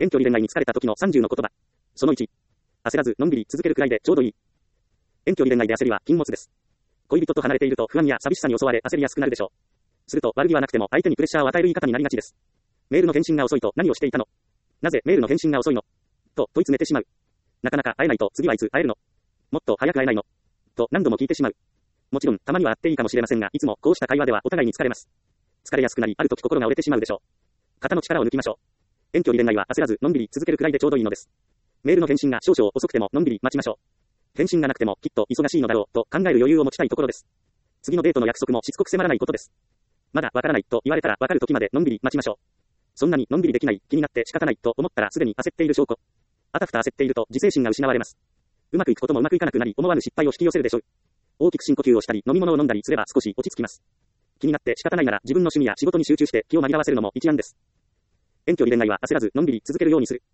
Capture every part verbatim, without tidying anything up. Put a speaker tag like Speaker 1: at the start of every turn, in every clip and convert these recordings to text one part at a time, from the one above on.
Speaker 1: 遠距離恋愛に疲れた時のさんじゅうの言葉。そのいち。焦らず、のんびり続けるくらいでちょうどいい。遠距離恋愛で焦りは禁物です。恋人と離れていると不安や寂しさに襲われ焦りやすくなるでしょう。すると悪気はなくても相手にプレッシャーを与える言い方になりがちです。メールの返信が遅いと何をしていたの？なぜメールの返信が遅いの？と問い詰めてしまう。なかなか会えないと次はいつ会えるの？もっと早く会えないの？と何度も聞いてしまう。もちろんたまには会っていいかもしれませんが、いつもこうした会話ではお互いに疲れます。疲れやすくなり、ある時心が折れてしまうでしょう。肩の力を抜きましょう。遠距離恋愛は焦らずのんびり続けるくらいでちょうどいいのです。メールの返信が少々遅くてものんびり待ちましょう。返信がなくてもきっと忙しいのだろうと考える余裕を持ちたいところです。次のデートの約束もしつこく迫らないことです。まだわからないと言われたらわかる時までのんびり待ちましょう。そんなにのんびりできない、気になって仕方ないと思ったらすでに焦っている証拠。あたふた焦っていると自制心が失われます。うまくいくこともうまくいかなくなり思わぬ失敗を引き寄せるでしょう。大きく深呼吸をしたり飲み物を飲んだりすれば少し落ち着きます。気になって仕方ないなら自分の趣味や仕事に集中して気を紛らわせるのも一案です。遠距離恋愛は焦らずのんびり続けるようにする。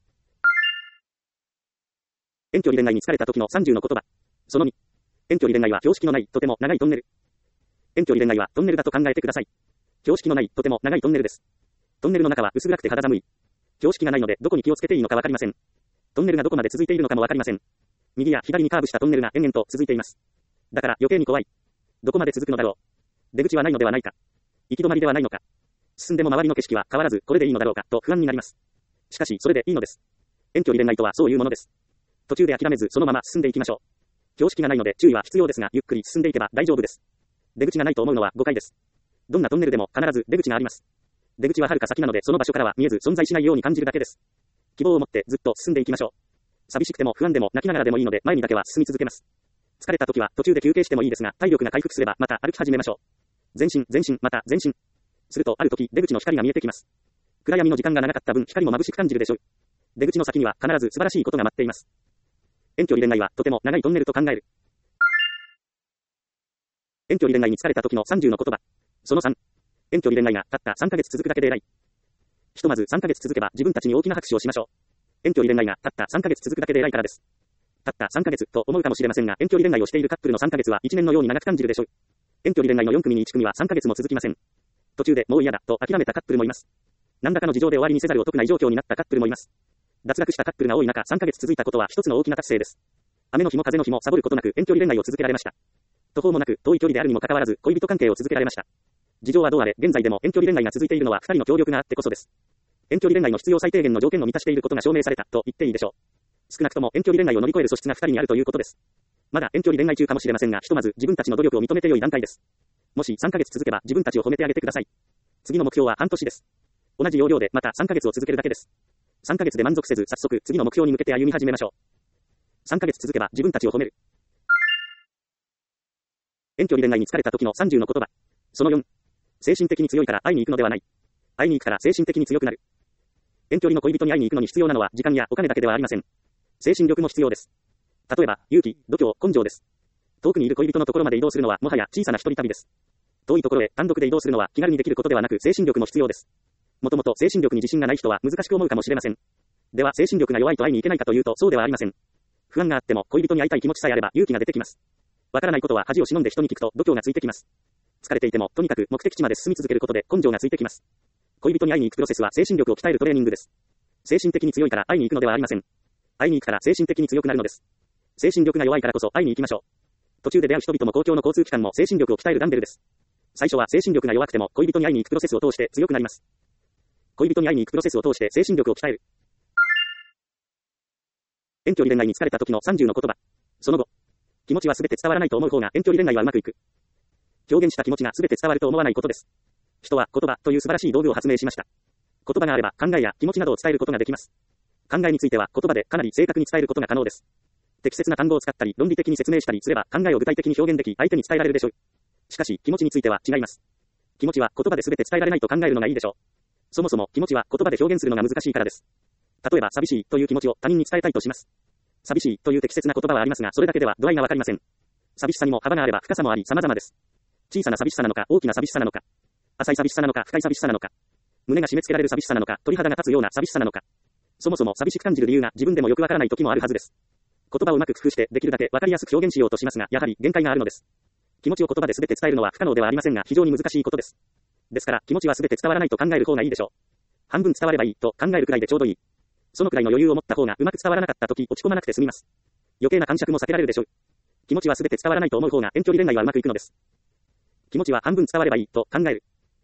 Speaker 1: 遠距離恋愛に疲れた時のさんじゅうの言葉。そのに。遠距離恋愛は標識のないとても長いトンネル。遠距離恋愛はトンネルだと考えてください。標識のないとても長いトンネルです。トンネルの中は薄暗くて肌寒い。標識がないのでどこに気をつけていいのかわかりません。トンネルがどこまで続いているのかもわかりません。右や左にカーブしたトンネルが延々と続いています。だから余計に怖い。どこまで続くのだろう。出口はないのではないか。行き止まりではないのか。進んでも周りの景色は変わらずこれでいいのだろうかと不安になります。しかしそれでいいのです。遠距離恋愛とはそういうものです。途中で諦めずそのまま進んでいきましょう。標識がないので注意は必要ですがゆっくり進んでいけば大丈夫です。出口がないと思うのは誤解です。どんなトンネルでも必ず出口があります。出口は遥か先なのでその場所からは見えず存在しないように感じるだけです。希望を持ってずっと進んでいきましょう。寂しくても不安でも泣きながらでもいいので前にだけは進み続けます。疲れた時は途中で休憩してもいいですが体力が回復すればまた歩き始めましょう。前進前進また前進。するとある時出口の光が見えてきます。暗闇の時間が長かった分光も眩しく感じるでしょう。出口の先には必ず素晴らしいことが待っています。遠距離恋愛はとても長いトンネルと考える。遠距離恋愛に疲れた時のさんじゅうの言葉。そのさん。遠距離恋愛がたったさんかげつ続くだけで偉い。ひとまずさんかげつ続けば自分たちに大きな拍手をしましょう。遠距離恋愛がたったさんかげつ続くだけで偉いからです。たったさんかげつと思うかもしれませんが遠距離恋愛をしているカップルのさんかげつはいちねんのように長く感じるでしょう。遠距離恋愛のよん組にいち組はさんかげつも続きません。途中でもう嫌だと諦めたカップルもいます。何らかの事情で終わりにせざるを得ない状況になったカップルもいます。脱落したカップルが多い中さんかげつ続いたことは一つの大きな達成です。雨の日も風の日もサボることなく遠距離恋愛を続けられました。途方もなく遠い距離であるにもかかわらず恋人関係を続けられました。事情はどうあれ現在でも遠距離恋愛が続いているのはふたりの協力があってこそです。遠距離恋愛の必要最低限の条件を満たしていることが証明されたと言っていいでしょう。少なくとも遠距離恋愛を乗り越える素質がふたりにあるということです。まだ遠距離恋愛中かもしれませんがひとまず自分たちの努力を認めて良い段階です。もしさんかげつ続けば自分たちを褒めてあげてください。次の目標は半年です。同じ要領でまたさんかげつを続けるだけです。さんかげつで満足せず早速次の目標に向けて歩み始めましょう。さんかげつ続けば自分たちを褒める。遠距離恋愛に疲れた時のさんじゅうの言葉。そのよん。精神的に強いから会いに行くのではない。会いに行くから精神的に強くなる。遠距離の恋人に会いに行くのに必要なのは時間やお金だけではありません。精神力も必要です。例えば、勇気、度胸、根性です。遠くにいる恋人のところまで移動するのはもはや小さな一人旅です。遠いところへ単独で移動するのは気軽にできることではなく精神力も必要です。もともと精神力に自信がない人は難しく思うかもしれません。では精神力が弱いと会いに行けないかというとそうではありません。不安があっても恋人に会いたい気持ちさえあれば勇気が出てきます。わからないことは恥を忍んで人に聞くと度胸がついてきます。疲れていてもとにかく目的地まで進み続けることで根性がついてきます。恋人に会いに行くプロセスは精神力を鍛えるトレーニングです。精神的に強いから会いに行くのではありません。会いに行くから精神的に強くなるのです。精神力が弱いからこそ会いに行きましょう。途中で出会う人々も公共の交通機関も精神力を鍛えるダンベルです。最初は精神力が弱くても恋人に会いに行くプロセスを通して強くなります。恋人に会いに行くプロセスを通して精神力を鍛える。遠距離恋愛に疲れた時のさんじゅうの言葉。その後。気持ちはすべて伝わらないと思う方が遠距離恋愛はうまくいく。表現した気持ちがすべて伝わると思わないことです。人は言葉という素晴らしい道具を発明しました。言葉があれば考えや気持ちなどを伝えることができます。考えについては言葉でかなり正確に伝えることが可能です。適切な単語を使ったり論理的に説明したりすれば考えを具体的に表現でき相手に伝えられるでしょう。しかし気持ちについては違います。気持ちは言葉で全て伝えられないと考えるのがいいでしょう。そもそも気持ちは言葉で表現するのが難しいからです。例えば寂しいという気持ちを他人に伝えたいとします。寂しいという適切な言葉はありますがそれだけでは度合いがわかりません。寂しさにも幅があれば深さもあり様々です。小さな寂しさなのか大きな寂しさなのか、浅い寂しさなのか深い寂しさなのか、胸が締め付けられる寂しさなのか鳥肌が立つような寂しさなのか、そもそも寂しく感じる理由が自分でもよくわからない時もあるはずです。言葉をうまく工夫してできるだけわかりやすく表現しようとしますがやはり限界があるのです。気持ちを言葉で全て伝えるのは不可能ではありませんが非常に難しいことです。ですから気持ちは全て伝わらないと考える方がいいでしょう。半分伝わればいいと考えるくらいでちょうどいい。 そのくらいの余裕を持った方がうまく伝わらなかったとき落ち込まなくて済みます。余計な感触も避けられるでしょう。気持ちはすべて伝わらないと思う方が遠距離恋愛はうまくいくのです。気持ちは半分伝わればいいと考える。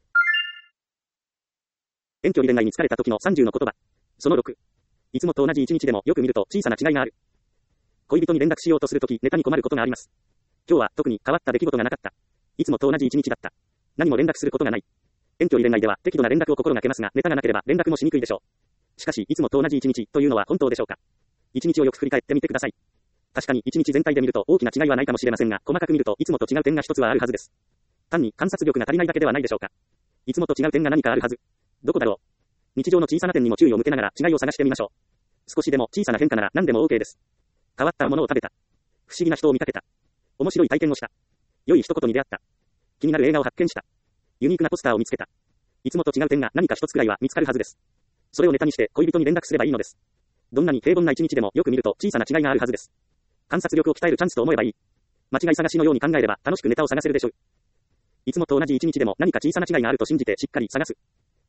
Speaker 1: 遠距離恋愛に疲れた時のさんじゅうの言葉。そのろく。いつもと同じ一日でもよく見ると小さな違いがある。恋人に連絡しようとするときネタに困ることがあります。今日は特に変わった出来事がなかった。いつもと同じ一日だった。何も連絡することがない。遠距離恋愛では適度な連絡を心がけますが、ネタがなければ連絡もしにくいでしょう。しかし、いつもと同じ一日というのは本当でしょうか。一日をよく振り返ってみてください。確かに一日全体で見ると大きな違いはないかもしれませんが、細かく見るといつもと違う点が一つはあるはずです。単に観察力が足りないだけではないでしょうか。いつもと違う点が何かあるはず。どこだろう。日常の小さな点にも注意を向けながら違いを探してみましょう。少しでも小さな変化なら何でも OK です。変わったものを食べた。不思議な人を見かけた。面白い体験をした。良い一言に出会った。気になる映画を発見した。ユニークなポスターを見つけた。いつもと違う点が何か一つくらいは見つかるはずです。それをネタにして恋人に連絡すればいいのです。どんなに平凡な一日でもよく見ると小さな違いがあるはずです。観察力を鍛えるチャンスと思えばいい。間違い探しのように考えれば楽しくネタを探せるでしょう。いつもと同じ一日でも何か小さな違いがあると信じてしっかり探す。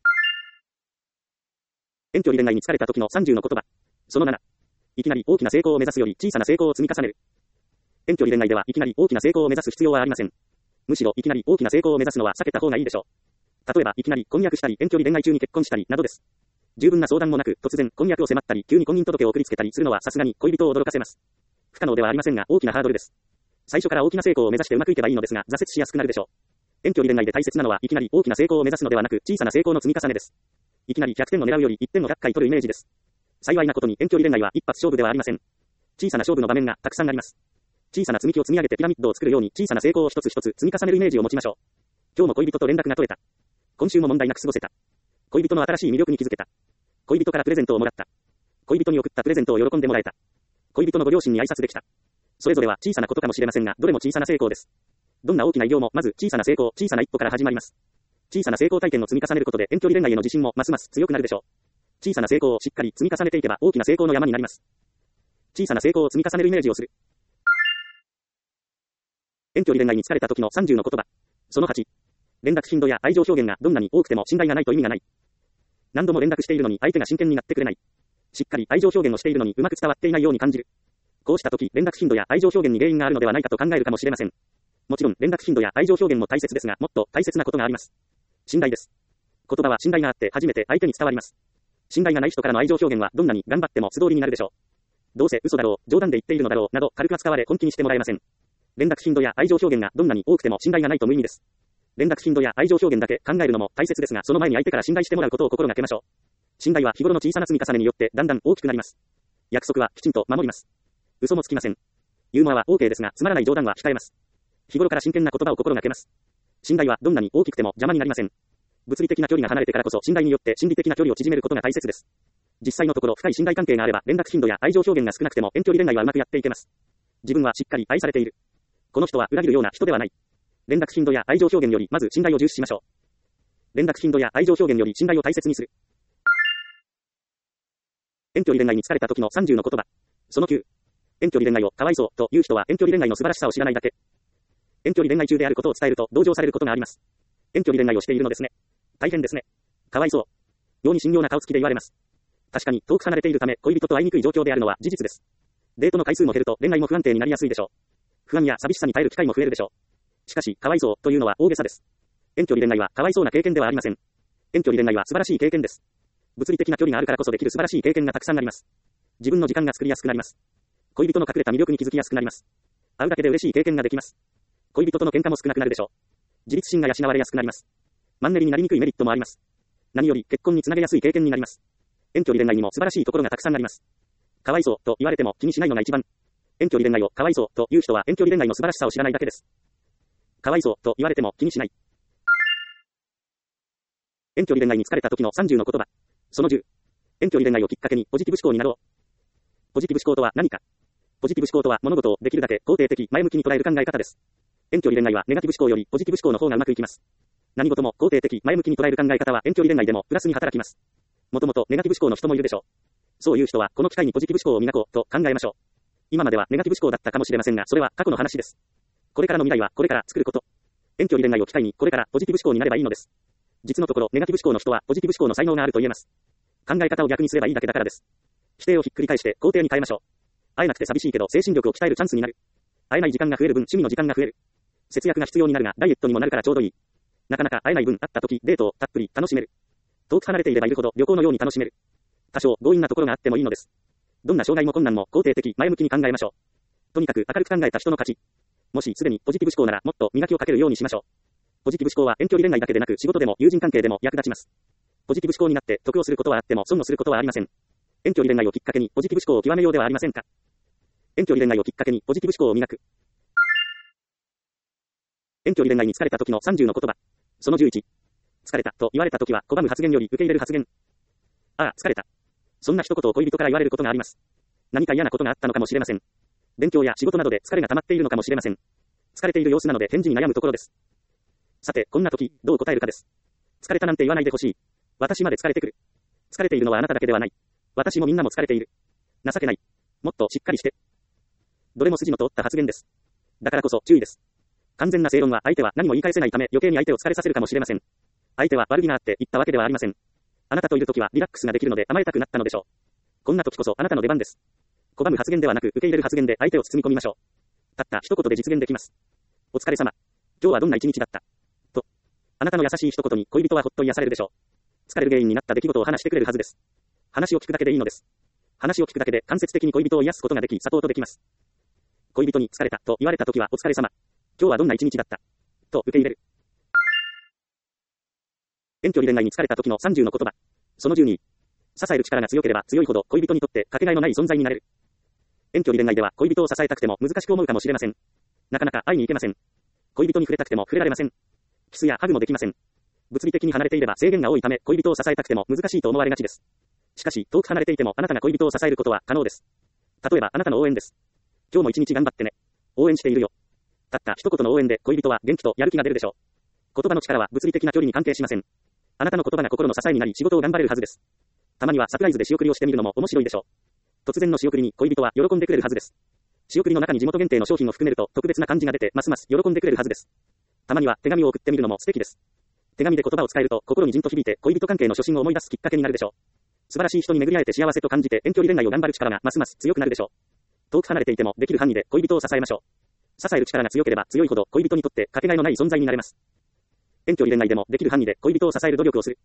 Speaker 1: 遠距離恋愛に疲れた時のさんじゅうの言葉。そのなな。いきなり大きな成功を目指すより小さな成功を積み重ねる。遠距離恋愛ではいきなり大きな成功を目指す必要はありません。むしろいきなり大きな成功を目指すのは避けた方がいいでしょう。例えばいきなり婚約したり遠距離恋愛中に結婚したりなどです。十分な相談もなく突然婚約を迫ったり急に婚姻届を送りつけたりするのはさすがに恋人を驚かせます。不可能ではありませんが大きなハードルです。最初から大きな成功を目指してうまくいけばいいのですが挫折しやすくなるでしょう。遠距離恋愛で大切なのはいきなり大きな成功を目指すのではなく小さな成功の積み重ねです。いきなりひゃくてんを狙うよりいってんのひゃっかい取るイメージです。幸いなことに遠距離恋愛は一発勝負ではありません。小さな勝負の場面がたくさんあります。小さな積み木を積み上げてピラミッドを作るように小さな成功を一つ一つ積み重ねるイメージを持ちましょう。今日も恋人と連絡が取れた。今週も問題なく過ごせた。恋人の新しい魅力に気づけた。恋人からプレゼントをもらった。恋人に送ったプレゼントを喜んでもらえた。恋人のご両親に挨拶できた。それぞれは小さなことかもしれませんが、どれも小さな成功です。どんな大きな偉業もまず小さな成功、小さな一歩から始まります。小さな成功体験を積み重ねることで遠距離恋愛への自信もますます強くなるでしょう。小さな成功をしっかり積み重ねていけば大きな成功の山になります。小さな成功を積み重ねるイメージをする。遠距離恋愛に疲れた時のさんじゅうの言葉。そのはち。連絡頻度や愛情表現がどんなに多くても信頼がないと意味がない。何度も連絡しているのに相手が真剣になってくれない。しっかり愛情表現をしているのにうまく伝わっていないように感じる。こうした時、連絡頻度や愛情表現に原因があるのではないかと考えるかもしれません。もちろん連絡頻度や愛情表現も大切ですが、もっと大切なことがあります。信頼です。言葉は信頼があって初めて相手に伝わります。信頼がない人からの愛情表現はどんなに頑張っても素通りになるでしょう。どうせ嘘だろう、冗談で言っているのだろうなど軽く扱われ本気にしてもらえません。連絡頻度や愛情表現がどんなに多くても信頼がないと無意味です。連絡頻度や愛情表現だけ考えるのも大切ですが、その前に相手から信頼してもらうことを心がけましょう。信頼は日頃の小さな積み重ねによってだんだん大きくなります。約束はきちんと守ります。嘘もつきません。ユーモアは OK ですが、つまらない冗談は控えます。日頃から真剣な言葉を心がけます。信頼はどんなに大きくても邪魔になりません。物理的な距離が離れてからこそ信頼によって心理的な距離を縮めることが大切です。実際のところ深い信頼関係があれば連絡頻度や愛情表現が少なくても遠距離恋愛はうまくやっていけます。自分はしっかり愛されている。この人は裏切るような人ではない。連絡頻度や愛情表現よりまず信頼を重視しましょう。連絡頻度や愛情表現より信頼を大切にする。遠距離恋愛に疲れた時のさんじゅうの言葉。そのきゅう。遠距離恋愛をかわいそうという人は遠距離恋愛の素晴らしさを知らないだけ。遠距離恋愛中であることを伝えると同情されることがあります。遠距離恋愛をしているのですね。大変ですね。かわいそう。ように神妙な顔つきで言われます。確かに遠く離れているため恋人と会いにくい状況であるのは事実です。デートの回数も減ると恋愛も不安定になりやすいでしょう。不安や寂しさに耐える機会も増えるでしょう。しかし、かわいそうというのは大げさです。遠距離恋愛はかわいそうな経験ではありません。遠距離恋愛は素晴らしい経験です。物理的な距離があるからこそできる素晴らしい経験がたくさんあります。自分の時間が作りやすくなります。恋人の隠れた魅力に気づきやすくなります。会うだけで嬉しい経験ができます。恋人との喧嘩も少なくなるでしょう。自立心が養われやすくなります。マンネリになりにくいメリットもあります。何より結婚につなげやすい経験になります。遠距離恋愛にも素晴らしいところがたくさんあります。かわいそうと言われても気にしないのが一番。遠距離恋愛をかわいそうという人は遠距離恋愛の素晴らしさを知らないだけです。かわいそうと言われても気にしない。遠距離恋愛に疲れた時のさんじゅうの言葉。そのじゅう。遠距離恋愛をきっかけにポジティブ思考になろう。ポジティブ思考とは何か。ポジティブ思考とは物事をできるだけ肯定的、前向きに捉える考え方です。遠距離恋愛はネガティブ思考よりポジティブ思考の方がうまくいきます。何事も肯定的、前向きに捉える考え方は遠距離恋愛でもプラスに働きます。もともとネガティブ思考の人もいるでしょう。そういう人はこの機会にポジティブ思考を磨こうと考えましょう。今まではネガティブ思考だったかもしれませんが、それは過去の話です。これからの未来はこれから作ること。遠距離恋愛を機会にこれからポジティブ思考になればいいのです。実のところネガティブ思考の人はポジティブ思考の才能があると言えます。考え方を逆にすればいいだけだからです。 否定をひっくり返して肯定に変えましょう。会えなくて寂しいけど精神力を鍛えるチャンスになる。会えない時間が増える分趣味の時間が増える。節約が必要になるがダイエットにもなるからちょうどいい。なかなか会えない分会った時デートをたっぷり楽しめる。遠く離れていればいるほど旅行のように楽しめる。多少強引なところがあってもいいのです。どんな障害も困難も肯定的前向きに考えましょう。とにかく明るく考えた人の勝ち。もしすでにポジティブ思考ならもっと磨きをかけるようにしましょう。ポジティブ思考は遠距離恋愛だけでなく仕事でも友人関係でも役立ちます。ポジティブ思考になって得をすることはあっても損をすることはありません。遠距離恋愛をきっかけにポジティブ思考を極めようではありませんか。遠距離恋愛をきっかけにポジティブ思考を磨く。遠距離恋愛に疲れた時のさんじゅうの言葉。そのじゅういち。疲れたと言われた時は拒む発言より受け入れる発言。ああ、疲れた。そんな一言を恋人から言われることがあります。何か嫌なことがあったのかもしれません。勉強や仕事などで疲れが溜まっているのかもしれません。疲れている様子なので返事に悩むところです。さて、こんな時、どう答えるかです。疲れたなんて言わないでほしい。私まで疲れてくる。疲れているのはあなただけではない。私もみんなも疲れている。情けない。もっとしっかりして。どれも筋の通った発言です。だからこそ注意です。完全な正論は相手は何も言い返せないため余計に相手を疲れさせるかもしれません。相手は悪気があって言ったわけではありません。あなたといるときはリラックスができるので甘えたくなったのでしょう。こんな時こそあなたの出番です。拒む発言ではなく受け入れる発言で相手を包み込みましょう。たった一言で実現できます。お疲れ様。今日はどんな一日だった。と。あなたの優しい一言に恋人はほっと癒されるでしょう。疲れる原因になった出来事を話してくれるはずです。話を聞くだけでいいのです。話を聞くだけで間接的に恋人を癒すことができサポートできます。恋人に疲れたと言われたときはお疲れ様。今日はどんな一日だった。と受け入れる。遠距離恋愛に疲れた時のさんじゅうの言葉。そのじゅうに。支える力が強ければ強いほど恋人にとってかけがえのない存在になれる。遠距離恋愛では恋人を支えたくても難しく思うかもしれません。なかなか会いに行けません。恋人に触れたくても触れられません。キスやハグもできません。物理的に離れていれば制限が多いため恋人を支えたくても難しいと思われがちです。しかし遠く離れていてもあなたが恋人を支えることは可能です。例えばあなたの応援です。今日も一日頑張ってね。応援しているよ。たった一言の応援で恋人は元気とやる気が出るでしょう。言葉の力は物理的な距離に関係しません。あなたの言葉が心の支えになり仕事を頑張れるはずです。たまにはサプライズで仕送りをしてみるのも面白いでしょう。突然の仕送りに恋人は喜んでくれるはずです。仕送りの中に地元限定の商品を含めると特別な感じが出てますます喜んでくれるはずです。たまには手紙を送ってみるのも素敵です。手紙で言葉を伝えると心にじんと響いて恋人関係の初心を思い出すきっかけになるでしょう。素晴らしい人に巡り会えて幸せと感じて遠距離恋愛を頑張る力がますます強くなるでしょう。遠く離れていてもできる範囲で恋人を支えましょう。支える力が強ければ強いほど恋人にとってかけがえのない存在になれます。遠距離恋愛でもできる範囲で恋人を支える努力をする。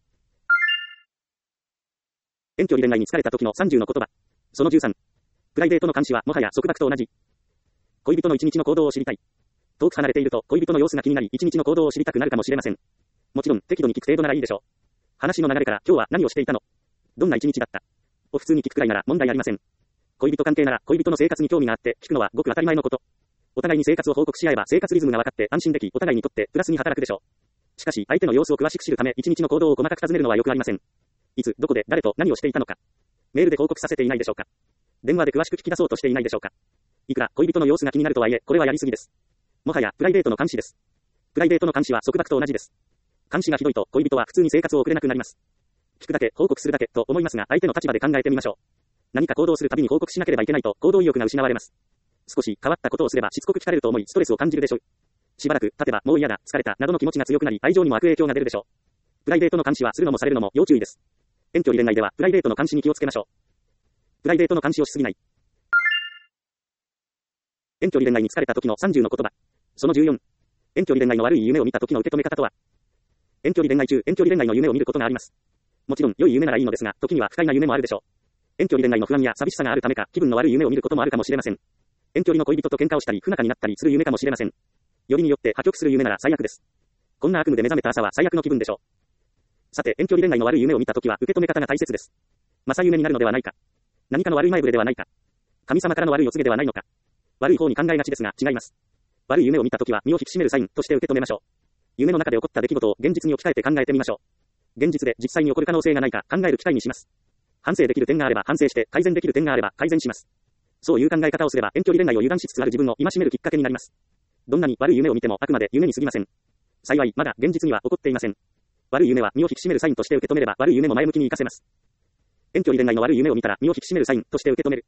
Speaker 1: 遠距離恋愛に疲れた時のさんじゅうの言葉。そのじゅうさん。プライベートの監視はもはや束縛と同じ。恋人の一日の行動を知りたい。遠く離れていると恋人の様子が気になり一日の行動を知りたくなるかもしれません。もちろん適度に聞く程度ならいいでしょう。話の流れから今日は何をしていたの？どんな一日だった？を普通に聞くくらいなら問題ありません。恋人関係なら恋人の生活に興味があって聞くのはごく当たり前のこと。お互いに生活を報告し合えば生活リズムが分かって安心できお互いにとってプラスに働くでしょう。しかし相手の様子を詳しく知るため一日の行動を細かく尋ねるのはよくありません。いつ、どこで、誰と何をしていたのか。メールで報告させていないでしょうか。電話で詳しく聞き出そうとしていないでしょうか。いくら恋人の様子が気になるとはいえ、これはやりすぎです。もはやプライベートの監視です。プライベートの監視は束縛と同じです。監視がひどいと恋人は普通に生活を送れなくなります。聞くだけ、報告するだけと思いますが相手の立場で考えてみましょう。何か行動するたびに報告しなければいけないと行動意欲が失われます。少し変わったことをすればしつこく聞かれると思いストレスを感じるでしょう。しばらく経てばもう嫌だ、疲れたなどの気持ちが強くなり愛情にも悪影響が出るでしょう。プライベートの監視はするのもされるのも要注意です。遠距離恋愛ではプライベートの監視に気をつけましょう。プライベートの監視をしすぎない。遠距離恋愛に疲れた時のさんじゅうの言葉。そのじゅうよん。遠距離恋愛の悪い夢を見た時の受け止め方とは。遠距離恋愛中、遠距離恋愛の夢を見ることがあります。もちろん良い夢ならいいのですが、時には不快な夢もあるでしょう。遠距離恋愛の不安や寂しさがあるためか、気分の悪い夢を見ることもあるかもしれません。遠距離の恋人と喧嘩をしたり不仲になったりする夢かもしれません。よりによって破局する夢なら最悪です。こんな悪夢で目覚めた朝は最悪の気分でしょう。さて、遠距離恋愛の悪い夢を見た時は受け止め方が大切です。正夢になるのではないか。何かの悪い前触れではないか。神様からの悪いお告げではないのか。悪い方に考えがちですが違います。悪い夢を見た時は身を引き締めるサインとして受け止めましょう。夢の中で起こった出来事を現実に置き換えて考えてみましょう。現実で実際に起こる可能性がないか考える機会にします。反省できる点があれば反省して改善できる点があれば改善します。そういう考え方をすれば遠距離恋愛を油断しつつある自分を戒めるきっかけになります。どんなに悪い夢を見てもあくまで夢に過ぎません。幸いまだ現実には起こっていません。悪い夢は身を引き締めるサインとして受け止めれば悪い夢も前向きに活かせます。遠距離恋愛の悪い夢を見たら身を引き締めるサインとして受け止める。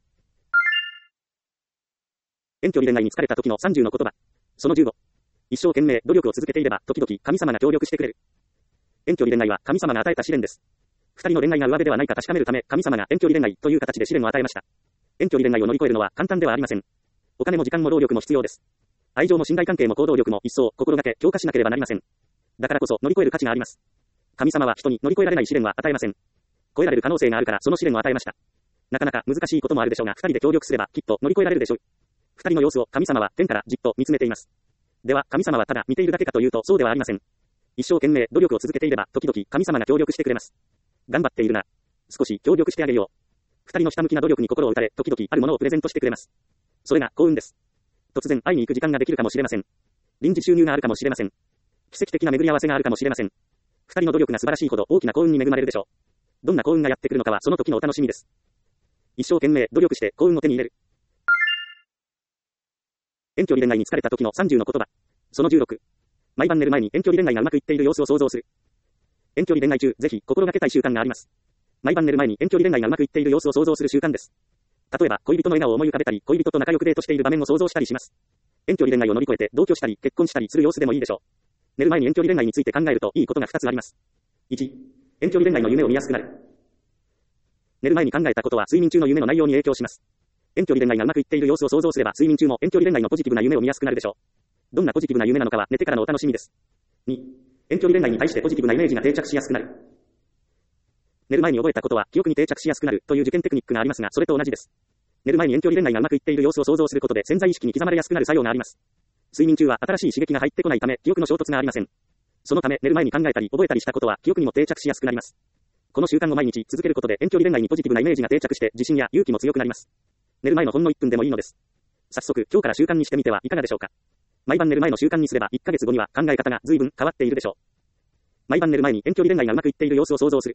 Speaker 1: 遠距離恋愛に疲れた時のさんじゅうの言葉。そのじゅうご。一生懸命努力を続けていれば時々神様が協力してくれる。遠距離恋愛は神様が与えた試練です。 二人の恋愛が上辺ではないか確かめるため、神様が遠距離恋愛という形で試練を与えました。遠距離恋愛を乗り越えるのは簡単ではありません。お金も時間も労力も必要です。愛情も信頼関係も行動力も一層心がけ強化しなければなりません。だからこそ乗り越える価値があります。神様は人に乗り越えられない試練は与えません。超えられる可能性があるからその試練を与えました。なかなか難しいこともあるでしょうが、二人で協力すればきっと乗り越えられるでしょう。二人の様子を神様は天からじっと見つめています。では神様はただ見ているだけかというとそうではありません。一生懸命努力を続けていれば時々神様が協力してくれます。頑張っているな。少し協力してあげよう。二人の下向きな努力に心を打たれ、時々あるものをプレゼントしてくれます。それが幸運です。突然会いに行く時間ができるかもしれません。臨時収入があるかもしれません。奇跡的な巡り合わせがあるかもしれません。二人の努力が素晴らしいほど大きな幸運に恵まれるでしょう。どんな幸運がやってくるのかはその時のお楽しみです。一生懸命努力して幸運を手に入れる。遠距離恋愛に疲れた時のさんじゅうの言葉。そのじゅうろく。毎晩寝る前に遠距離恋愛がうまくいっている様子を想像する。遠距離恋愛中、ぜひ心がけたい習慣があります。毎晩寝る前に遠距離恋愛がうまくいっている様子を想像する習慣です。例えば、恋人の笑顔を思い浮かべたり、恋人と仲良くデートしている場面を想像したりします。遠距離恋愛を乗り越えて同居したり、結婚したりする様子でもいいでしょう。寝る前に遠距離恋愛について考えるといいことがふたつあります。いち、遠距離恋愛の夢を見やすくなる。寝る前に考えたことは睡眠中の夢の内容に影響します。遠距離恋愛がうまくいっている様子を想像すれば睡眠中も遠距離恋愛のポジティブな夢を見やすくなるでしょう。どんなポジティブな夢なのかは寝てからのお楽しみです。に、遠距離恋愛に対してポジティブなイメージが定着しやすくなる。寝る前に覚えたことは記憶に定着しやすくなるという受験テクニックがありますが、それと同じです。寝る前に遠距離恋愛がうまくいっている様子を想像することで潜在意識に刻まれやすくなる作用があります。睡眠中は新しい刺激が入ってこないため記憶の衝突がありません。そのため寝る前に考えたり覚えたりしたことは記憶にも定着しやすくなります。この習慣を毎日続けることで遠距離恋愛にポジティブなイメージが定着して自信や勇気も強くなります。寝る前のほんのいっぷんでもいいのです。早速今日から習慣にしてみてはいかがでしょうか。毎晩寝る前の習慣にすればいっかげつごには考え方が随分変わっているでしょう。毎晩寝る前に遠距離恋愛がうまくいっている様子を想像する。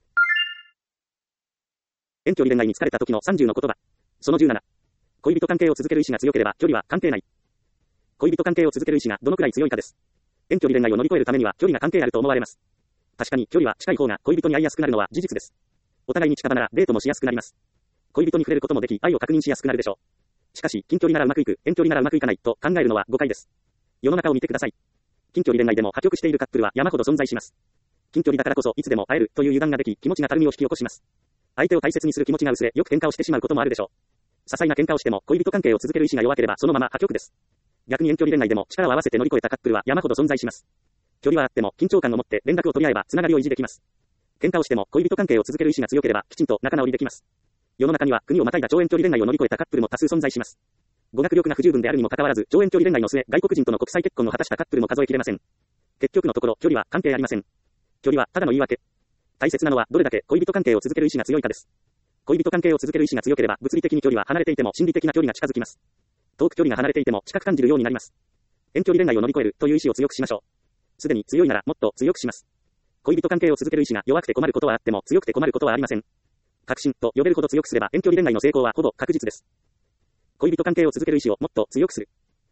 Speaker 1: 遠距離恋愛に疲れた時のさんじゅうの言葉。そのじゅうなな。恋人関係を続ける意志が強ければ距離は関係ない。恋人関係を続ける意志がどのくらい強いかです。遠距離恋愛を乗り越えるためには距離が関係あると思われます。確かに距離は近い方が恋人に会いやすくなるのは事実です。お互いに近場ならデートもしやすくなります。恋人に触れることもでき愛を確認しやすくなるでしょう。しかし近距離ならうまくいく、遠距離ならうまくいかないと考えるのは誤解です。世の中を見てください。近距離恋愛でも破局しているカップルは山ほど存在します。近距離だからこそいつでも会えるという油断ができ気持ちがたるみを引き起こします。相手を大切にする気持ちが薄れよく喧嘩をしてしまうこともあるでしょう。些細な喧嘩をしても恋人関係を続ける意志が弱ければそのまま破局です。逆に遠距離恋愛でも力を合わせて乗り越えたカップルは山ほど存在します。距離はあっても緊張感を持って連絡を取り合えばつながりを維持できます。喧嘩をしても恋人関係を続ける意志が強ければきちんと仲直りできます。世の中には国をまたいだ超遠距離恋愛を乗り越えたカップルも多数存在します。語学力が不十分であるにもかかわらず超遠距離恋愛の末外国人との国際結婚を果たしたカップルも数えきれません。結局のところ距離は関係ありません。距離はただの言い訳。大切なのはどれだけ恋人関係を続ける意志が強いかです。恋人関係を続ける意志が強ければ物理的に距離は離れていても心理的な距離が近づきます。遠く距離が離れていても近く感じるようになります。遠距離恋愛を乗り越えるという意志を強くしましょう。すでに強いならもっと強くします。恋人関係を続ける意志が弱くて困ることはあっても強くて困ることはありません。確信と呼べるほど強くすれば遠距離恋愛の成功はほぼ確実です。恋人関係を続ける意志をもっと強くする。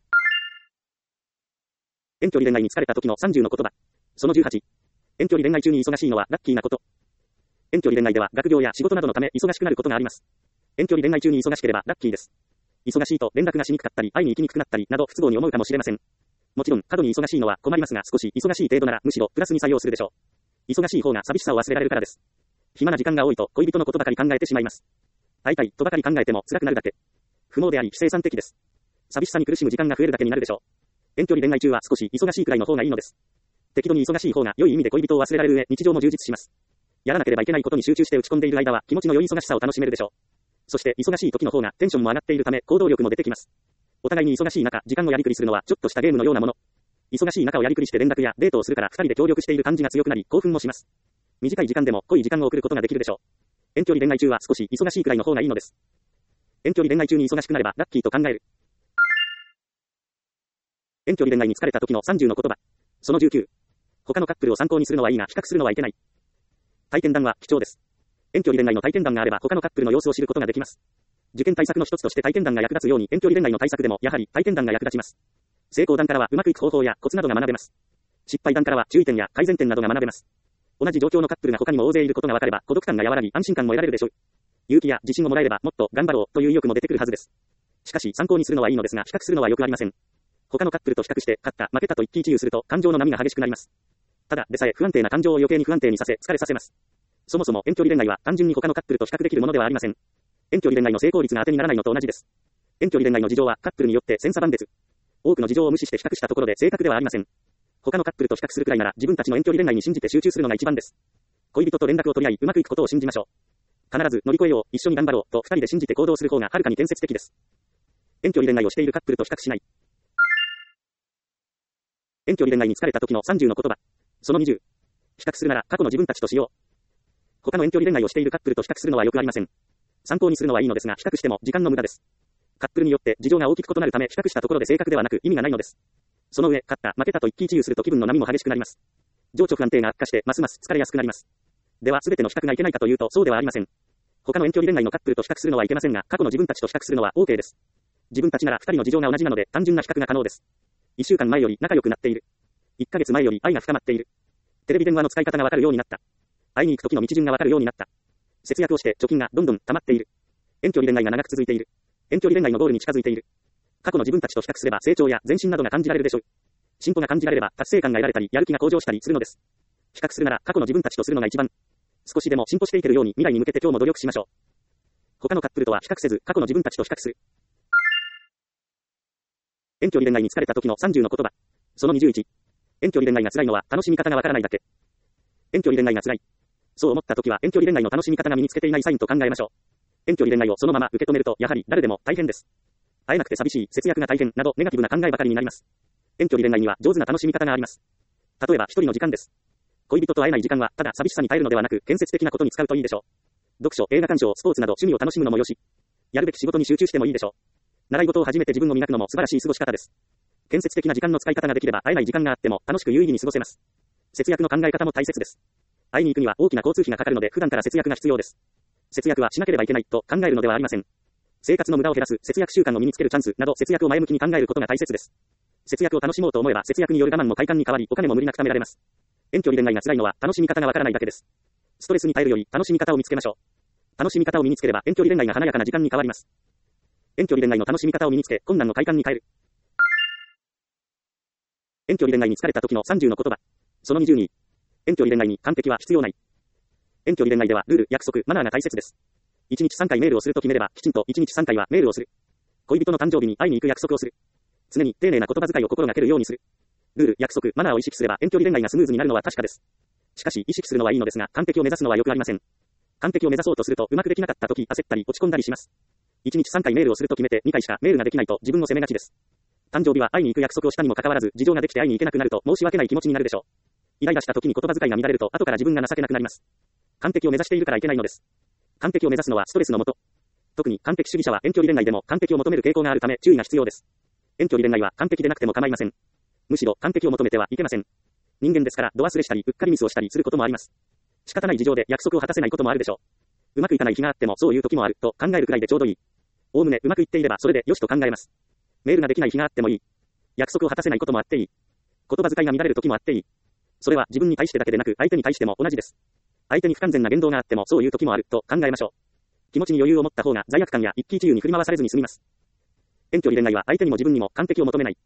Speaker 1: 遠距離恋愛に疲れた時のさんじゅうの言葉。そのじゅうはち。遠距離恋愛中に忙しいのはラッキーなこと。遠距離恋愛では学業や仕事などのため忙しくなることがあります。遠距離恋愛中に忙しければラッキーです。忙しいと連絡がしにくかったり会いに行きにくくなったりなど不都合に思うかもしれません。もちろん過度に忙しいのは困りますが少し忙しい程度ならむしろプラスに作用するでしょう。忙しい方が寂しさを忘れられるからです。暇な時間が多いと恋人のことばかり考えてしまいます。会いたいとばかり考えても辛くなるだけ。不毛であり非生産的です。寂しさに苦しむ時間が増えるだけになるでしょう。遠距離恋愛中は少し忙しいくらいの方がいいのです。適度に忙しい方が良い意味で恋人を忘れられる上日常も充実します。やらなければいけないことに集中して打ち込んでいる間は気持ちの良い忙しさを楽しめるでしょう。そして忙しい時の方がテンションも上がっているため行動力も出てきます。お互いに忙しい中時間をやりくりするのはちょっとしたゲームのようなもの。忙しい中をやりくりして連絡やデートをするから二人で協力している感じが強くなり興奮もします。短い時間でも濃い時間を送ることができるでしょう。遠距離恋愛中は少し忙しいくらいの方がいいのです。遠距離恋愛中に忙しくなればラッキーと考える。遠距離恋愛に疲れた時のさんじゅうの言葉。そのじゅうきゅう。他のカップルを参考にするのはいいが比較するのはいけない。体験談は貴重です。遠距離恋愛の体験談があれば他のカップルの様子を知ることができます。受験対策の一つとして体験談が役立つように遠距離恋愛の対策でもやはり体験談が役立ちます。成功談からはうまくいく方法やコツなどが学べます。失敗談からは注意点や改善点などが学べます。同じ状況のカップルが他にも大勢いることが分かれば孤独感が和らぎ安心感も得られるでしょう。勇気や自信をもらえればもっと頑張ろうという意欲も出てくるはずです。しかし参考にするのはいいのですが比較するのはよくありません。他のカップルと比較して勝った負けたと一喜一憂すると感情の波が激しくなります。ただでさえ不安定な感情を余計に不安定にさせ疲れさせます。 そもそも遠距離恋愛は単純に他のカップルと比較できるものではありません。遠距離恋愛の成功率が当てにならないのと同じです。遠距離恋愛の事情はカップルによって千差万別。多くの事情を無視して比較したところで正確ではありません。他のカップルと比較するくらいなら自分たちの遠距離恋愛に信じて集中するのが一番です。恋人と連絡を取り合い、うまくいくことを信じましょう。必ず乗り越えよう、一緒に頑張ろうと二人で信じて行動する方がはるかに建設的です。遠距離恋愛をしているカップルと比較しない。遠距離恋愛に疲れた時のさんじゅうの言葉。そのにじゅう。比較するなら過去の自分たちとしよう。他の遠距離恋愛をしているカップルと比較するのはよくありません。参考にするのはいいのですが、比較しても時間の無駄です。カップルによって事情が大きく異なるため、比較したところで正確ではなく意味がないのです。その上、勝った、負けたと一喜一憂すると気分の波も激しくなります。情緒不安定が悪化して、ますます疲れやすくなります。では、すべての比較がいけないかというと、そうではありません。他の遠距離恋愛のカップルと比較するのはいけませんが、過去の自分たちと比較するのは OK です。自分たちなら二人の事情が同じなので、単純な比較が可能です。一週間前より仲良くなっている。一ヶ月前より愛が深まっている。テレビ電話の使い方がわかるようになった。会いに行く時の道順がわかるようになった。節約をして貯金がどんどん溜まっている。遠距離恋愛が長く続いている。遠距離恋愛のゴールに近づいている。過去の自分たちと比較すれば成長や前進などが感じられるでしょう。進歩が感じられれば達成感が得られたり、やる気が向上したりするのです。比較するなら過去の自分たちとするのが一番。少しでも進歩していけるように未来に向けて今日も努力しましょう。他のカップルとは比較せず、過去の自分たちと比較する。遠距離恋愛に疲れた時のさんじゅうの言葉。そのにじゅういち。遠距離恋愛が辛いのは楽しみ方がわからないだけ。遠距離恋愛が辛い。そう思った時は遠距離恋愛の楽しみ方が身につけていないサインと考えましょう。遠距離恋愛をそのまま受け止めると、やはり誰でも大変です。会えなくて寂しい、節約が大変などネガティブな考えばかりになります。遠距離恋愛には上手な楽しみ方があります。例えば一人の時間です。恋人と会えない時間はただ寂しさに耐えるのではなく建設的なことに使うといいでしょう。読書、映画鑑賞、スポーツなど趣味を楽しむのもよし。やるべき仕事に集中してもいいでしょう。習い事を始めて自分を磨くのも素晴らしい過ごし方です。建設的な時間の使い方ができれば会えない時間があっても楽しく有意義に過ごせます。節約の考え方も大切です。会いに行くには大きな交通費がかかるので普段から節約が必要です。節約はしなければいけないと考えるのではありません。生活の無駄を減らす節約習慣を身につけるチャンスなど節約を前向きに考えることが大切です。節約を楽しもうと思えば節約による我慢も快感に変わりお金も無理なく貯められます。遠距離恋愛が辛いのは楽しみ方がわからないだけです。ストレスに耐えるより楽しみ方を見つけましょう。楽しみ方を身につければ遠距離恋愛が華やかな時間に変わります。遠距離恋愛の楽しみ方を身につけ困難の快感に変える。遠距離恋愛に疲れた時のさんじゅうの言葉。そのにじゅうに。遠距離恋愛に完璧は必要ない。遠距離恋愛ではルール、約束、マナーが大切です。いちにちさんかいメールをすると決めれば、きちんといちにちさんかいはメールをする。恋人の誕生日に会いに行く約束をする。常に丁寧な言葉遣いを心がけるようにする。ルール、約束、マナーを意識すれば遠距離恋愛がスムーズになるのは確かです。しかし意識するのはいいのですが、完璧を目指すのはよくありません。完璧を目指そうとするとうまくできなかった時、焦ったり落ち込んだりします。いちにちさんかいメールをすると決めてにかいしかメールができないと自分を責めがちです。誕生日は会いに行く約束をしたにもかかわらず、事情ができて会いに行けなくなると申し訳ない気持ちになるでしょう。イライラした時に言葉遣いが乱れると後から自分が情けなくなります。完璧を目指しているからいけないのです。完璧を目指すのはストレスのもと。特に完璧主義者は遠距離恋愛でも完璧を求める傾向があるため注意が必要です。遠距離恋愛は完璧でなくても構いません。むしろ完璧を求めてはいけません。人間ですから度忘れしたりうっかりミスをしたりすることもあります。仕方ない事情で約束を果たせないこともあるでしょう。うまくいかない日があってもそういう時もあると考えるくらいでちょうどいい。おおむねうまくいっていればそれでよしと考えます。メールができない日があってもいい。約束を果たせないこともあっていい。言葉遣いが乱れる時もあっていい。それは自分に対してだけでなく相手に対しても同じです。相手に不完全な言動があってもそういう時もあると考えましょう。気持ちに余裕を持った方が罪悪感や一喜一憂に振り回されずに済みます。遠距離恋愛は相手にも自分にも完璧を求めない。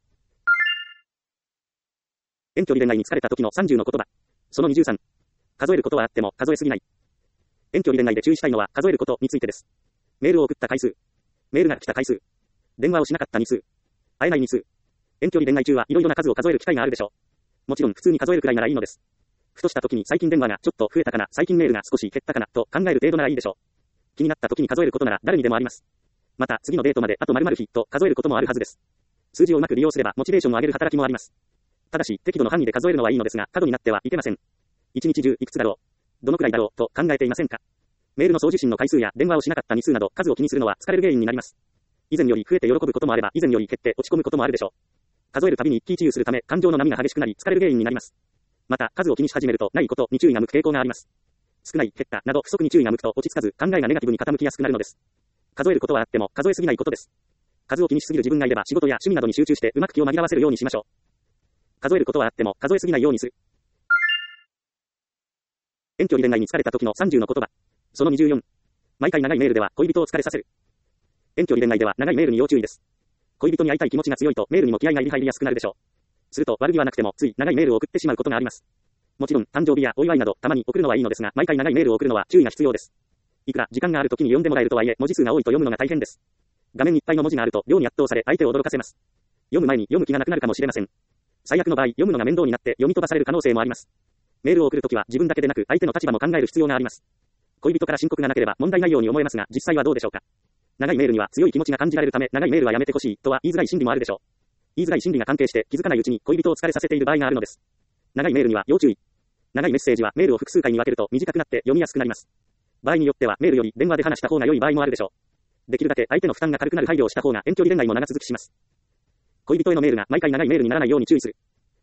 Speaker 1: 遠距離恋愛に疲れた時のさんじゅうの言葉。そのにじゅうさん。数えることはあっても数えすぎない。遠距離恋愛で注意したいのは数えることについてです。メールを送った回数。メールが来た回数。電話をしなかった日数。会えない日数。遠距離恋愛中はいろいろな数を数える機会があるでしょう。もちろん普通に数えるくらいならいいのです。ふとした時に最近電話がちょっと増えたかな、最近メールが少し減ったかなと考える程度ならいいでしょう。気になった時に数えることなら誰にでもあります。また次のデートまであと〇〇日と数えることもあるはずです。数字をうまく利用すればモチベーションを上げる働きもあります。ただし適度の範囲で数えるのはいいのですが過度になってはいけません。一日中いくつだろう、どのくらいだろうと考えていませんか。メールの送受信の回数や電話をしなかった日数など数を気にするのは疲れる原因になります。以前より増えて喜ぶこともあれば以前より減って落ち込むこともあるでしょう。数えるたびに一喜一憂するため感情の波が激しくなり疲れる原因になります。また数を気にし始めるとないことに注意が向く傾向があります。少ない、減ったなど不足に注意が向くと落ち着かず考えがネガティブに傾きやすくなるのです。数えることはあっても数えすぎないことです。数を気にしすぎる自分がいれば仕事や趣味などに集中してうまく気を紛らわせるようにしましょう。数えることはあっても数えすぎないようにする。遠距離恋愛に疲れた時のさんじゅうの言葉。そのにじゅうよん。毎回長いメールでは恋人を疲れさせる。遠距離恋愛では長いメールに要注意です。恋人に会いたい気持ちが強いとメールにも気合が入りやすくなるでしょう。すると悪気はなくてもつい長いメールを送ってしまうことがあります。 もちろん、誕生日やお祝いなど、たまに送るのはいいのですが、毎回長いメールを送るのは注意が必要です。いくら時間がある時に読んでもらえるとはいえ、文字数が多いと読むのが大変です。画面いっぱいの文字があると、量に圧倒され、相手を驚かせます。読む前に読む気がなくなるかもしれません。最悪の場合、読むのが面倒になって読み飛ばされる可能性もあります。メールを送るときは自分だけでなく、相手の立場も考える必要があります。恋人から申告がなければ問題ないように思えますが、実際はどうでしょうか。長いメールには強い気持ちが感じられるため、長いメールはやめてほしいとは言いづらい心理もあるでしょう。言いづらい心理が関係して気づかないうちに恋人を疲れさせている場合があるのです。長いメールには要注意。長いメッセージはメールを複数回に分けると短くなって読みやすくなります。場合によってはメールより電話で話した方が良い場合もあるでしょう。できるだけ相手の負担が軽くなる配慮をした方が遠距離恋愛も長続きします。恋人へのメールが毎回長いメールにならないように注意する。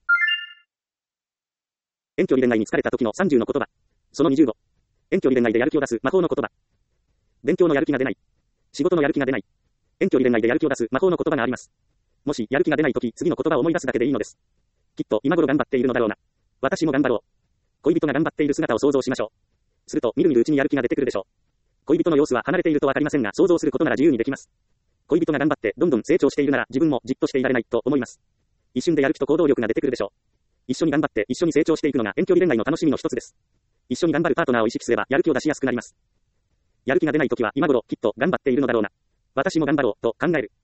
Speaker 1: 遠距離恋愛に疲れた時のさんじゅうの言葉。そのにじゅうご。遠距離恋愛でやる気を出す魔法の言葉。勉強のやる気が出ない。仕事のやる気が出ない。遠距離恋愛でやる気を出す魔法の言葉があります。もしやる気が出ない時、次の言葉を思い出すだけでいいのです。きっと今頃頑張っているのだろうな。私も頑張ろう。恋人が頑張っている姿を想像しましょう。するとみるみるうちにやる気が出てくるでしょう。恋人の様子は離れているとわかりませんが、想像することなら自由にできます。恋人が頑張ってどんどん成長しているなら自分もじっとしていられないと思います。一瞬でやる気と行動力が出てくるでしょう。一緒に頑張って一緒に成長していくのが遠距離恋愛の楽しみの一つです。一緒に頑張るパートナーを意識すればやる気を出しやすくなります。やる気が出ないときは今頃きっと頑張っているのだろうな。私も頑張ろうと考える。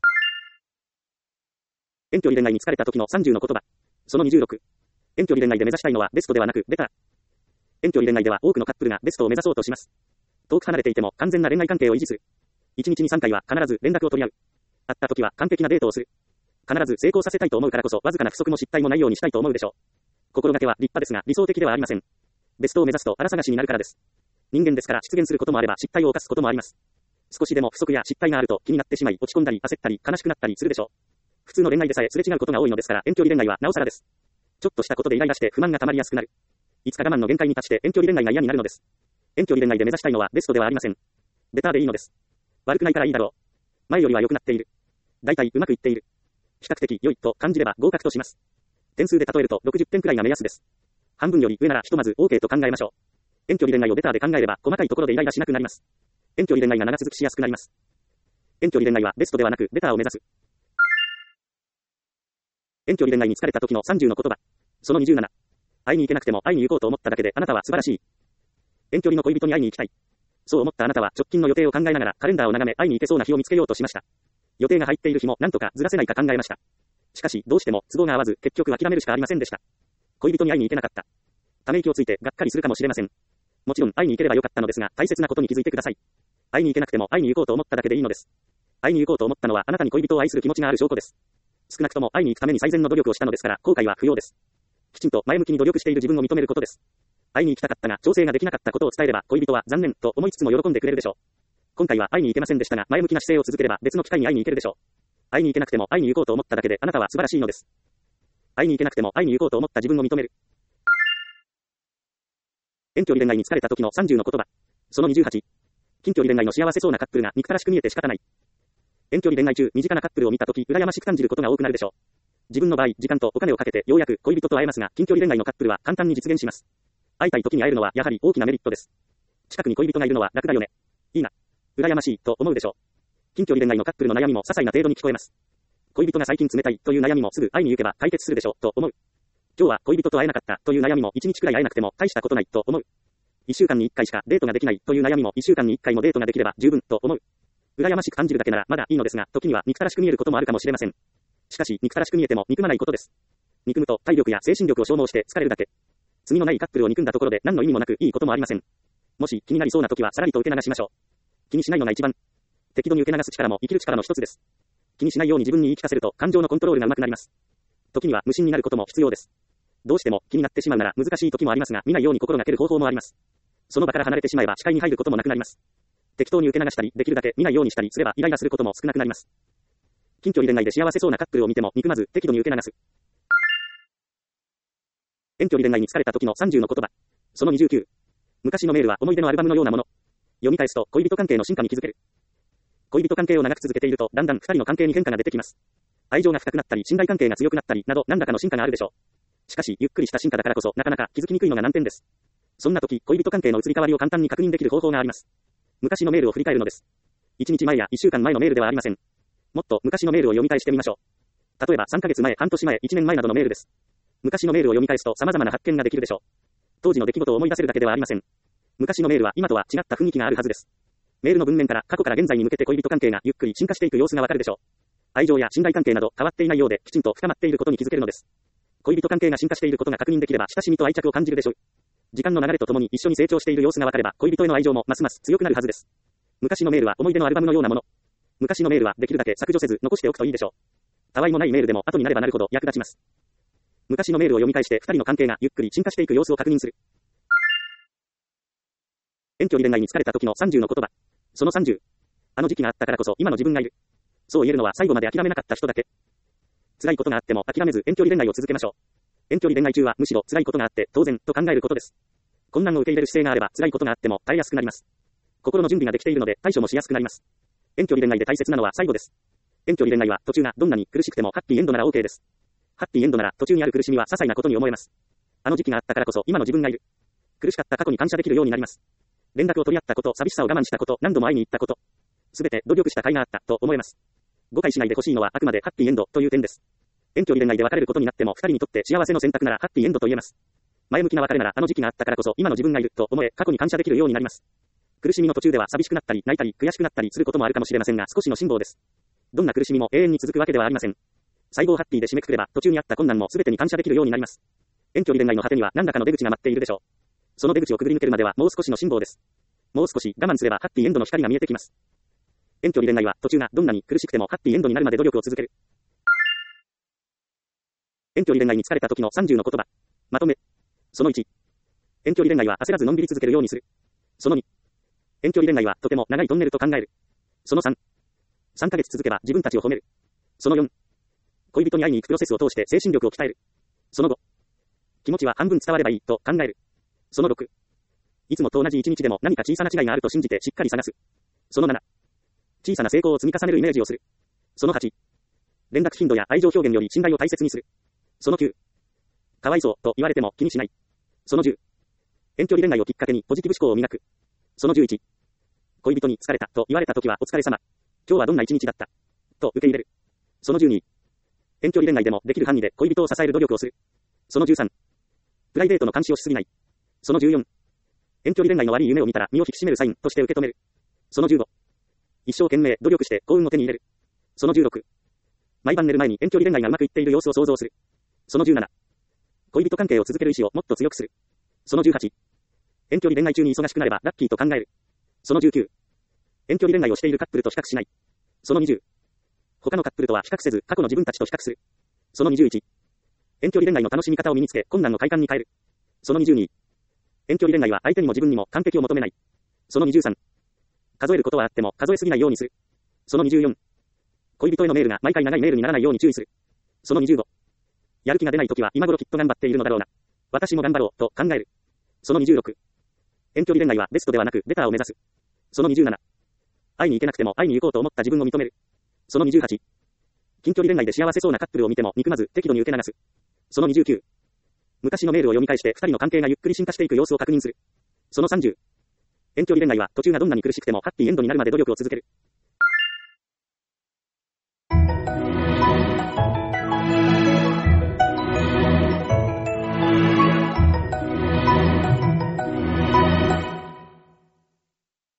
Speaker 1: 遠距離恋愛に疲れた時のさんじゅうの言葉。そのにじゅうろく。遠距離恋愛で目指したいのはベストではなくベター。遠距離恋愛では多くのカップルがベストを目指そうとします。遠く離れていても完全な恋愛関係を維持する。いちにちにさんかいは必ず連絡を取り合う。会った時は完璧なデートをする。必ず成功させたいと思うからこそわずかな不足も失態もないようにしたいと思うでしょう。心がけは立派ですが理想的ではありません。ベストを目指すと荒探しになるからです。人間ですから出現することもあれば失態を犯すこともあります。少しでも不足や失態があると気になってしまい落ち込んだり焦ったり悲しくなったりするでしょう。普通の恋愛でさえすれ違うことが多いのですから遠距離恋愛はなおさらです。ちょっとしたことでイライラして不満が溜まりやすくなる。いつか我慢の限界に達して遠距離恋愛が嫌になるのです。遠距離恋愛で目指したいのはベストではありません。ベターでいいのです。悪くないからいいだろう。前よりは良くなっている。だいたいうまくいっている。比較的良いと感じれば合格とします。点数で例えるとろくじゅってんくらいが目安です。半分より上ならひとまず OK と考えましょう。遠距離恋愛をベターで考えれば細かいところでイライラしなくなります。遠距離恋愛が長続きしやすくなります。遠距離恋愛はベストではなくベターを目指す。遠距離恋愛に疲れた時のさんじゅうの言葉。そのにじゅうなな。会いに行けなくても会いに行こうと思っただけであなたは素晴らしい。遠距離の恋人に会いに行きたい。そう思ったあなたは直近の予定を考えながらカレンダーを眺め会いに行けそうな日を見つけようとしました。予定が入っている日も何とかずらせないか考えました。しかしどうしても都合が合わず結局諦めるしかありませんでした。恋人に会いに行けなかった。ため息をついてがっかりするかもしれません。もちろん会いに行ければよかったのですが大切なことに気づいてください。会いに行けなくても会いに行こうと思っただけでいいのです。会いに行こうと思ったのはあなたに恋人を愛する気持ちがある証拠です。少なくとも会いに行くために最善の努力をしたのですから後悔は不要です。きちんと前向きに努力している自分を認めることです。会いに行きたかったが調整ができなかったことを伝えれば恋人は残念と思いつつも喜んでくれるでしょう。今回は会いに行けませんでしたが前向きな姿勢を続ければ別の機会に会いに行けるでしょう。会いに行けなくても会いに行こうと思っただけであなたは素晴らしいのです。会いに行けなくても会いに行こうと思った自分を認める。遠距離恋愛に疲れた時のさんじゅうの言葉。そのにじゅうはち。近距離恋愛の幸せそうなカップルが憎たらしく見えて仕方ない。遠距離恋愛中身近なカップルを見た時羨ましく感じることが多くなるでしょう。自分の場合時間とお金をかけてようやく恋人と会えますが近距離恋愛のカップルは簡単に実現します。会いたい時に会えるのはやはり大きなメリットです。近くに恋人がいるのは楽だよね。いいな。羨ましいと思うでしょう。近距離恋愛のカップルの悩みも些細な程度に聞こえます。恋人が最近冷たいという悩みもすぐ会いに行けば解決するでしょうと思う。今日は恋人と会えなかったという悩みもいちにちくらい会えなくても大したことないと思う。いっしゅうかんにいっかいしかデートができないという悩みもいっしゅうかんにいっかいもデートができれば十分と思う。羨ましく感じるだけならまだいいのですが時には憎たらしく見えることもあるかもしれません。しかし憎たらしく見えても憎まないことです。憎むと体力や精神力を消耗して疲れるだけ。罪のないカップルを憎んだところで何の意味もなくいいこともありません。もし気になりそうな時はさらりと受け流しましょう。気にしないのが一番。適度に受け流す力も生きる力の一つです。気にしないように自分に言い聞かせると感情のコントロールが上手くなります。時には無心になることも必要です。どうしても気になってしまうなら難しい時もありますが見ないように心がける方法もあります。その場から離れてしまえば視界に入ることもなくなります。適当に受け流したりできるだけ見ないようにしたりすればイライラすることも少なくなります。近距離恋愛で幸せそうなカップルを見ても憎まず適度に受け流す。遠距離恋愛に疲れた時のさんじゅうの言葉。そのにじゅうきゅう。昔のメールは思い出のアルバムのようなもの。読み返すと恋人関係の進化に気づける。恋人関係を長く続けているとだんだんふたりの関係に変化が出てきます。愛情が深くなったり信頼関係が強くなったりなど何らかの進化があるでしょう。しかしゆっくりした進化だからこそなかなか気づきにくいのが難点です。そんな時恋人関係の移り変わりを簡単に確認できる方法があります。昔のメールを振り返るのです。いちにちまえやいっしゅうかんまえのメールではありません。もっと昔のメールを読み返してみましょう。例えばさんかげつまえ、半年前、いちねんまえなどのメールです。 昔のメールを読み返すと様々な発見ができるでしょう。当時の出来事を思い出せるだけではありません。昔のメールは今とは違った雰囲気があるはずです。メールの文面から過去から現在に向けて恋人関係がゆっくり進化していく様子がわかるでしょう。愛情や信頼関係など変わっていないようできちんと深まっていることに気づけるのです。恋人関係が進化していることが確認できれば親しみと愛着を感じるでしょう。時間の流れとともに一緒に成長している様子がわかれば恋人への愛情もますます強くなるはずです。昔のメールは思い出のアルバムのようなもの。昔のメールはできるだけ削除せず残しておくといいでしょう。たわいもないメールでも後になればなるほど役立ちます。昔のメールを読み返して二人の関係がゆっくり進化していく様子を確認する。遠距離恋愛に疲れた時のさんじゅうの言葉。そのさんじゅう。あの時期があったからこそ今の自分がいる。そう言えるのは最後まで諦めなかった人だけ。辛いことがあっても諦めず遠距離恋愛を続けましょう。遠距離恋愛中はむしろ辛いことがあって当然と考えることです。困難を受け入れる姿勢があれば辛いことがあっても耐えやすくなります。心の準備ができているので対処もしやすくなります。遠距離恋愛で大切なのは最後です。遠距離恋愛は途中がどんなに苦しくてもハッピーエンドなら OK です。ハッピーエンドなら途中にある苦しみは些細なことに思えます。あの時期があったからこそ今の自分がいる。苦しかった過去に感謝できるようになります。連絡を取り合ったこと、寂しさを我慢したこと、何度も会いに行ったこと。すべて努力した甲斐があったと思えます。誤解しないでほしいのはあくまでハッピーエンドという点です。遠距離恋愛で別れることになっても二人にとって幸せの選択ならハッピーエンドと言えます。前向きな別れならあの時期があったからこそ今の自分がいると思え過去に感謝できるようになります。苦しみの途中では寂しくなったり泣いたり悔しくなったりすることもあるかもしれませんが少しの辛抱です。どんな苦しみも永遠に続くわけではありません。最後をハッピーで締めくくれば途中にあった困難も全てに感謝できるようになります。遠距離恋愛の果てには何らかの出口が待っているでしょう。その出口をくぐり抜けるまではもう少しの辛抱です。もう少し我慢すればハッピーエンドの光が見えてきます。遠距離恋愛は途中がどんなに苦しくてもハッピーエンドになるまで努力を続ける。遠距離恋愛に疲れた時のさんじゅうの言葉。まとめ。そのいち。遠距離恋愛は焦らずのんびり続けるようにする。そのに。遠距離恋愛はとても長いトンネルと考える。そのさん。さんかげつ続けば自分たちを褒める。そのよん。恋人に会いに行くプロセスを通して精神力を鍛える。そのご。気持ちは半分伝わればいいと考える。そのろく。いつもと同じ一日でも何か小さな違いがあると信じてしっかり探す。そのなな。小さな成功を積み重ねるイメージをする。そのはち。連絡頻度や愛情表現より信頼を大切にする。そのきゅう。かわいそうと言われても気にしない。そのじゅう。遠距離恋愛をきっかけにポジティブ思考を磨く。そのじゅういち。恋人に疲れたと言われた時はお疲れ様。今日はどんな一日だったと受け入れる。そのじゅうに。遠距離恋愛でもできる範囲で恋人を支える努力をする。そのじゅうさん。プライベートの監視をしすぎない。そのじゅうよん。遠距離恋愛の悪い夢を見たら身を引き締めるサインとして受け止める。そのじゅうご。一生懸命努力して幸運を手に入れる。そのじゅうろく。毎晩寝る前に遠距離恋愛がうまくいっている様子を想像する。そのじゅうなな。恋人関係を続ける意志をもっと強くする。そのじゅうはち。遠距離恋愛中に忙しくなればラッキーと考える。そのじゅうきゅう。遠距離恋愛をしているカップルと比較しない。そのにじゅう。他のカップルとは比較せず過去の自分たちと比較する。そのにじゅういち。遠距離恋愛の楽しみ方を身につけ困難の快感に変える。そのにじゅうに。遠距離恋愛は相手にも自分にも完璧を求めない。そのにじゅうさん。数えることはあっても数えすぎないようにする。そのにじゅうよん。恋人へのメールが毎回長いメールにならないように注意する。そのにじゅうご。やる気が出ないときは今頃きっと頑張っているのだろうな。私も頑張ろうと考える。そのにじゅうろく。遠距離恋愛はベストではなくベターを目指す。そのにじゅうなな。会いに行けなくても会いに行こうと思った自分を認める。そのにじゅうはち。近距離恋愛で幸せそうなカップルを見ても憎まず適度に受け流す。そのにじゅうきゅう。昔のメールを読み返して二人の関係がゆっくり進化していく様子を確認する。そのさんじゅう。遠距離恋愛は途中がどんなに苦しくてもハッピーエンドになるまで努力を続ける。